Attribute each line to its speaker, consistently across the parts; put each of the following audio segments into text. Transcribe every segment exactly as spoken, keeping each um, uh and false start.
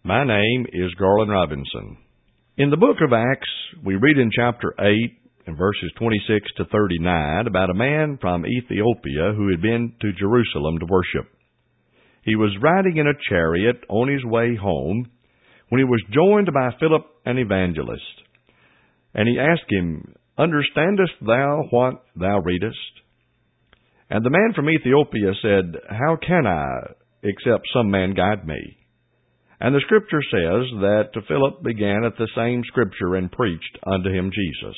Speaker 1: My name is Garland Robinson. In the book of Acts, we read in chapter eight and verses twenty-six to thirty-nine about a man from Ethiopia who had been to Jerusalem to worship. He was riding in a chariot on his way home when he was joined by Philip, an evangelist. And he asked him, "Understandest thou what thou readest?" And the man from Ethiopia said, "How can I, except some man guide me?" And the Scripture says that Philip began at the same Scripture and preached unto him Jesus.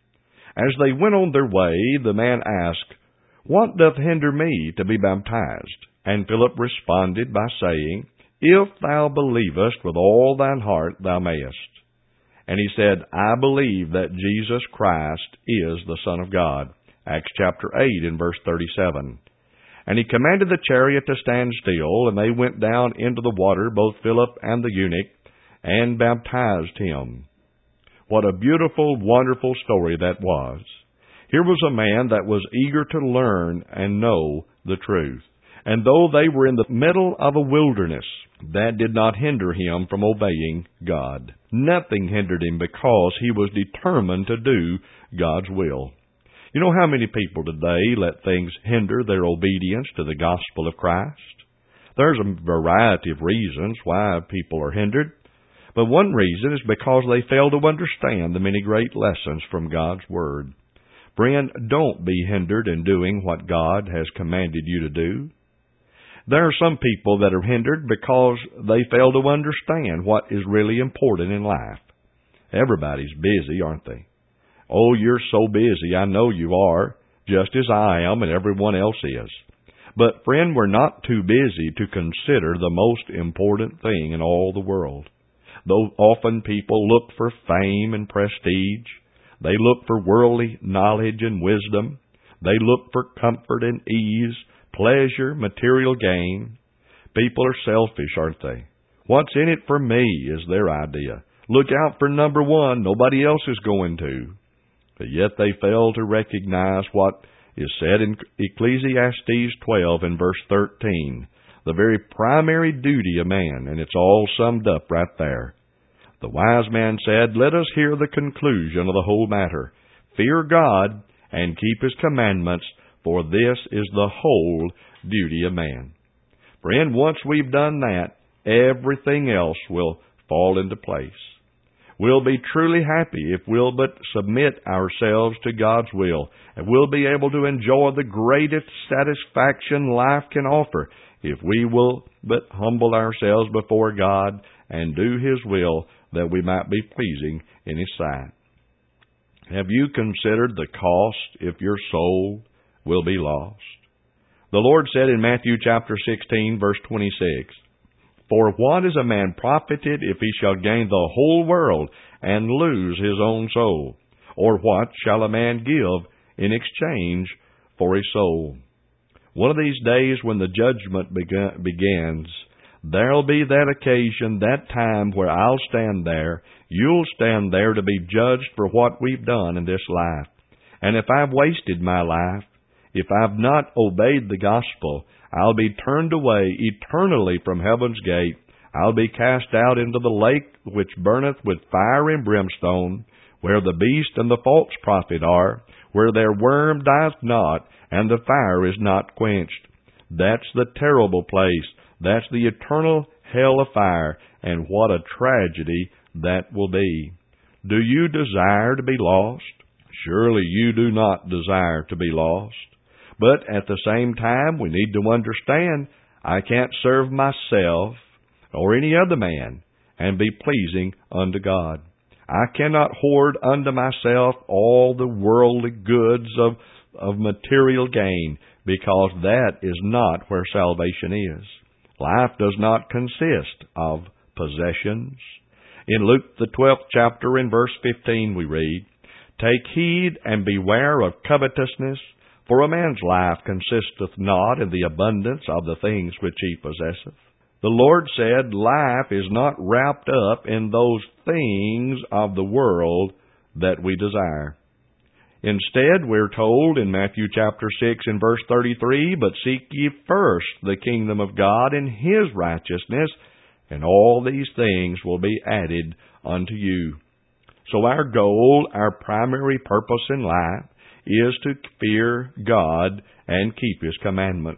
Speaker 1: As they went on their way, the man asked, "What doth hinder me to be baptized?" And Philip responded by saying, "If thou believest with all thine heart, thou mayest." And he said, "I believe that Jesus Christ is the Son of God." Acts chapter eight and verse thirty-seven. And he commanded the chariot to stand still, and they went down into the water, both Philip and the eunuch, and baptized him. What a beautiful, wonderful story that was. Here was a man that was eager to learn and know the truth. And though they were in the middle of a wilderness, that did not hinder him from obeying God. Nothing hindered him because he was determined to do God's will. You know how many people today let things hinder their obedience to the gospel of Christ? There's a variety of reasons why people are hindered, but one reason is because they fail to understand the many great lessons from God's Word. Friend, don't be hindered in doing what God has commanded you to do. There are some people that are hindered because they fail to understand what is really important in life. Everybody's busy, aren't they? Oh, you're so busy, I know you are, just as I am and everyone else is. But, friend, we're not too busy to consider the most important thing in all the world. Though often people look for fame and prestige, they look for worldly knowledge and wisdom, they look for comfort and ease, pleasure, material gain. People are selfish, aren't they? What's in it for me is their idea. Look out for number one, nobody else is going to. But yet they fail to recognize what is said in Ecclesiastes twelve and verse thirteen, the very primary duty of man, and it's all summed up right there. The wise man said, "Let us hear the conclusion of the whole matter. Fear God and keep His commandments, for this is the whole duty of man." Friend, once we've done that, everything else will fall into place. We'll be truly happy if we'll but submit ourselves to God's will, and we'll be able to enjoy the greatest satisfaction life can offer if we will but humble ourselves before God and do His will, that we might be pleasing in His sight. Have you considered the cost if your soul will be lost? The Lord said in Matthew chapter sixteen, verse twenty-six, "For what is a man profited if he shall gain the whole world and lose his own soul? Or what shall a man give in exchange for his soul?" One of these days when the judgment beg- begins, there'll be that occasion, that time where I'll stand there, you'll stand there to be judged for what we've done in this life. And if I've wasted my life, if I've not obeyed the gospel, I'll be turned away eternally from heaven's gate. I'll be cast out into the lake which burneth with fire and brimstone, where the beast and the false prophet are, where their worm dieth not, and the fire is not quenched. That's the terrible place. That's the eternal hell of fire, and what a tragedy that will be. Do you desire to be lost? Surely you do not desire to be lost. But at the same time, we need to understand I can't serve myself or any other man and be pleasing unto God. I cannot hoard unto myself all the worldly goods of, of material gain, because that is not where salvation is. Life does not consist of possessions. In Luke the twelfth chapter in verse fifteen we read, "Take heed and beware of covetousness, for a man's life consisteth not in the abundance of the things which he possesseth." The Lord said life is not wrapped up in those things of the world that we desire. Instead, we're told in Matthew chapter six and verse thirty-three, "But seek ye first the kingdom of God and His righteousness, and all these things will be added unto you. So our goal, our primary purpose in life, is to fear God and keep His commandments.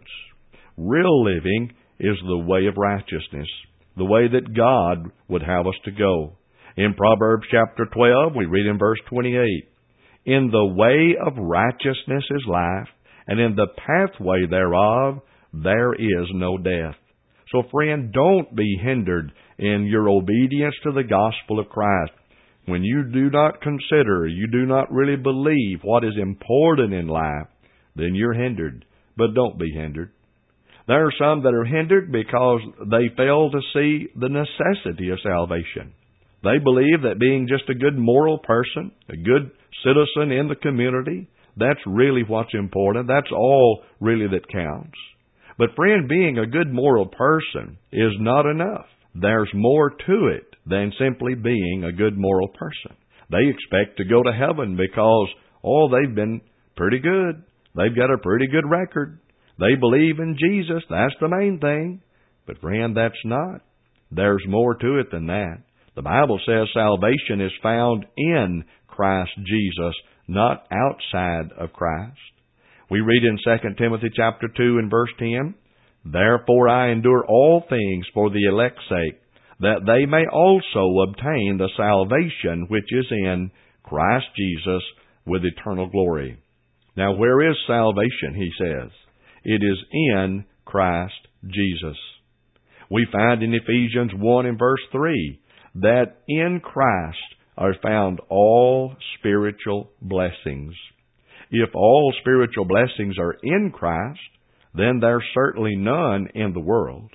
Speaker 1: Real living is the way of righteousness, the way that God would have us to go. In Proverbs chapter twelve, we read in verse twenty-eight, "In the way of righteousness is life, and in the pathway thereof there is no death." So friend, don't be hindered in your obedience to the gospel of Christ. When you do not consider, you do not really believe what is important in life, then you're hindered. But don't be hindered. There are some that are hindered because they fail to see the necessity of salvation. They believe that being just a good moral person, a good citizen in the community, that's really what's important. That's all really that counts. But friend, being a good moral person is not enough. There's more to it than simply being a good moral person. They expect to go to heaven because, oh, they've been pretty good. They've got a pretty good record. They believe in Jesus. That's the main thing. But friend, that's not. There's more to it than that. The Bible says salvation is found in Christ Jesus, not outside of Christ. We read in Second Timothy chapter two and verse ten, "Therefore I endure all things for the elect's sake, that they may also obtain the salvation which is in Christ Jesus with eternal glory." Now where is salvation, he says? It is in Christ Jesus. We find in Ephesians one and verse three that in Christ are found all spiritual blessings. If all spiritual blessings are in Christ, then there's certainly none in the world.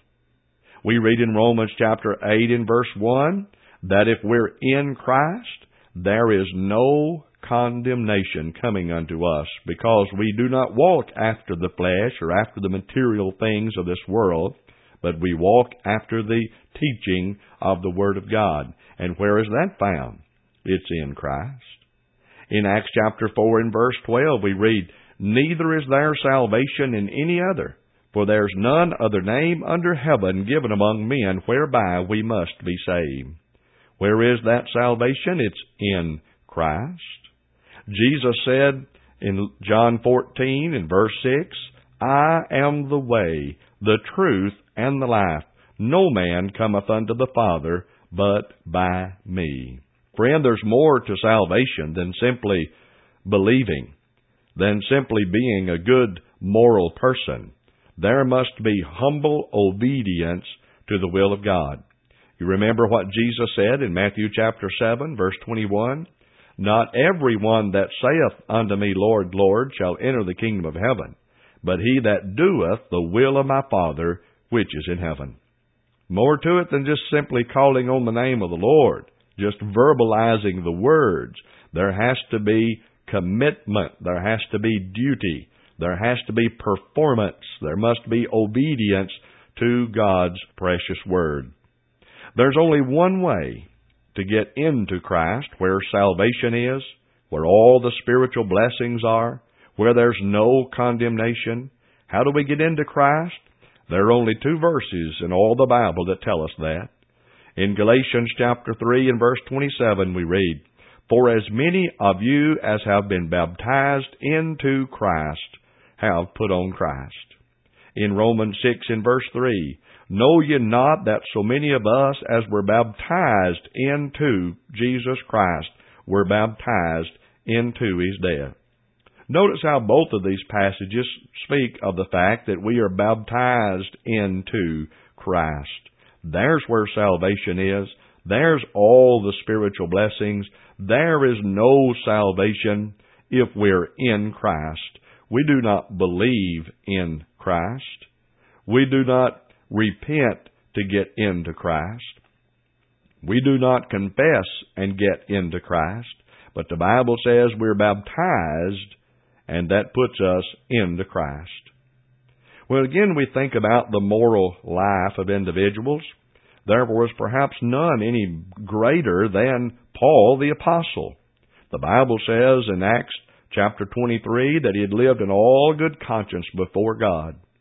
Speaker 1: We read in Romans chapter eight and verse one that if we're in Christ, there is no condemnation coming unto us, because we do not walk after the flesh or after the material things of this world, but we walk after the teaching of the Word of God. And where is that found? It's in Christ. In Acts chapter four and verse twelve we read, "Neither is there salvation in any other, for there's none other name under heaven given among men whereby we must be saved." Where is that salvation? It's in Christ. Jesus said in John fourteen and verse six, "I am the way, the truth, and the life. No man cometh unto the Father but by me." Friend, there's more to salvation than simply believing, than simply being a good moral person. There must be humble obedience to the will of God. You remember what Jesus said in Matthew chapter seven, verse twenty-one? "Not every one that saith unto me, Lord, Lord, shall enter the kingdom of heaven, but he that doeth the will of my Father which is in heaven." More to it than just simply calling on the name of the Lord, just verbalizing the words. There has to be commitment. There has to be duty. There has to be performance. There must be obedience to God's precious Word. There's only one way to get into Christ, where salvation is, where all the spiritual blessings are, where there's no condemnation. How do we get into Christ? There are only two verses in all the Bible that tell us that. In Galatians chapter three and verse twenty-seven we read, "For as many of you as have been baptized into Christ have put on Christ." In Romans six and verse three, "Know ye not that so many of us as were baptized into Jesus Christ were baptized into His death?" Notice how both of these passages speak of the fact that we are baptized into Christ. There's where salvation is. There's all the spiritual blessings. There is no salvation if we're in Christ. We do not believe in Christ. We do not repent to get into Christ. We do not confess and get into Christ. But the Bible says we're baptized, and that puts us into Christ. Well, again, we think about the moral life of individuals. There was perhaps none any greater than Paul the Apostle. The Bible says in Acts chapter twenty-three that he had lived in all good conscience before God.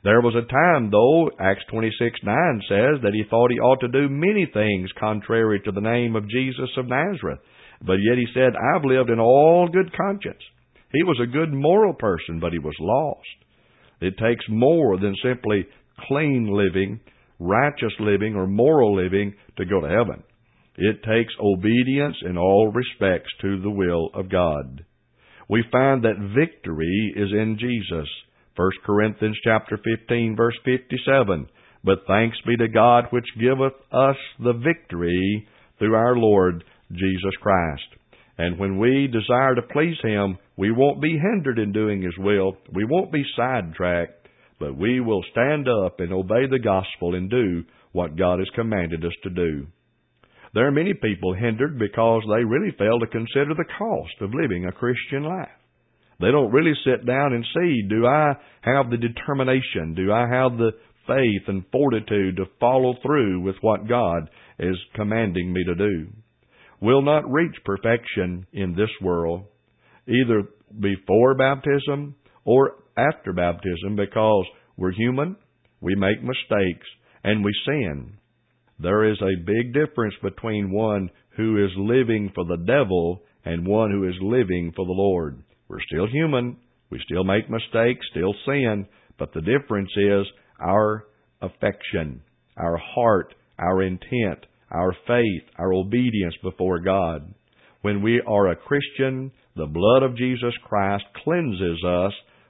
Speaker 1: There was a time, though, Acts twenty-six nine says, that he thought he ought to do many things contrary to the name of Jesus of Nazareth. But yet he said, I've lived in all good conscience. He was a good moral person, but he was lost. It takes more than simply clean living, righteous living, or moral living to go to heaven. It takes obedience in all respects to the will of God. We find that victory is in Jesus. First Corinthians chapter fifteen, verse fifty-seven. But thanks be to God which giveth us the victory through our Lord Jesus Christ. And when we desire to please Him, we won't be hindered in doing His will. We won't be sidetracked, but we will stand up and obey the gospel and do what God has commanded us to do. There are many people hindered because they really fail to consider the cost of living a Christian life. They don't really sit down and see, do I have the determination, do I have the faith and fortitude to follow through with what God is commanding me to do? We'll not reach perfection in this world, either before baptism or after baptism, because we're human, we make mistakes, and we sin. There is a big difference between one who is living for the devil and one who is living for the Lord. We're still human. We still make mistakes, still sin, but the difference is our affection, our heart, our intent, our faith, our obedience before God. When we are a Christian, the blood of Jesus Christ cleanses us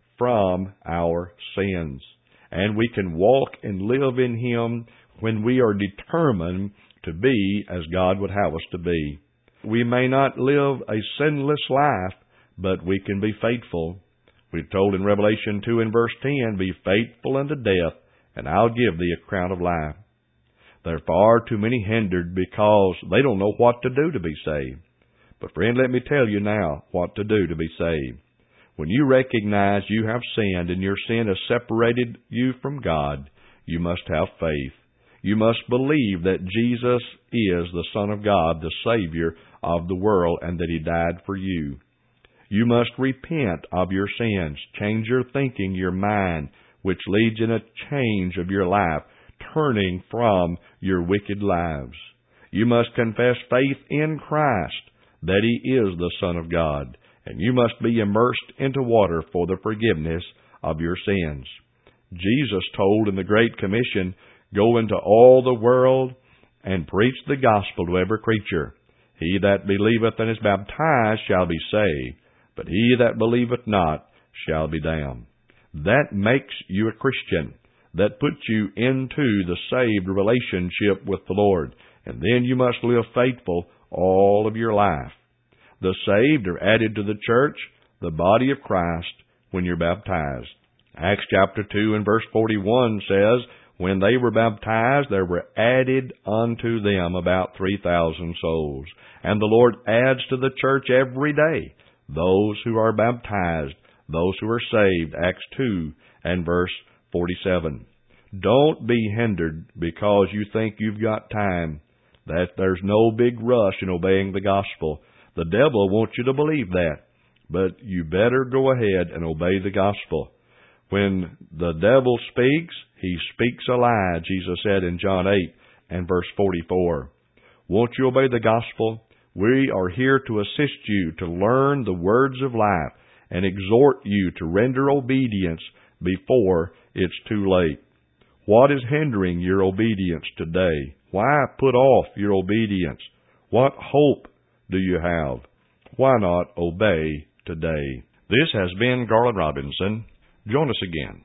Speaker 1: from our sins. And we can walk and live in Him when we are determined to be as God would have us to be. We may not live a sinless life, but we can be faithful. We're told in Revelation two and verse ten, be faithful unto death, and I'll give thee a crown of life. There are far too many hindered because they don't know what to do to be saved. But friend, let me tell you now what to do to be saved. When you recognize you have sinned and your sin has separated you from God, you must have faith. You must believe that Jesus is the Son of God, the Savior of the world, and that He died for you. You must repent of your sins, change your thinking, your mind, which leads in a change of your life, turning from your wicked lives. You must confess faith in Christ, that He is the Son of God, and you must be immersed into water for the forgiveness of your sins. Jesus told in the Great Commission, go into all the world and preach the gospel to every creature. He that believeth and is baptized shall be saved, but he that believeth not shall be damned. That makes you a Christian. That puts you into the saved relationship with the Lord. And then you must live faithful all of your life. The saved are added to the church, the body of Christ, when you're baptized. Acts chapter two and verse forty-one says, when they were baptized, there were added unto them about three thousand souls. And the Lord adds to the church every day those who are baptized, those who are saved. Acts two and verse forty-seven. Don't be hindered because you think you've got time, that there's no big rush in obeying the gospel. The devil wants you to believe that, but you better go ahead and obey the gospel. When the devil speaks, he speaks a lie, Jesus said in John eight and verse forty-four. Won't you obey the gospel? We are here to assist you to learn the words of life and exhort you to render obedience before it's too late. What is hindering your obedience today? Why put off your obedience? What hope do you have? Why not obey today? This has been Garland Robinson. Join us again.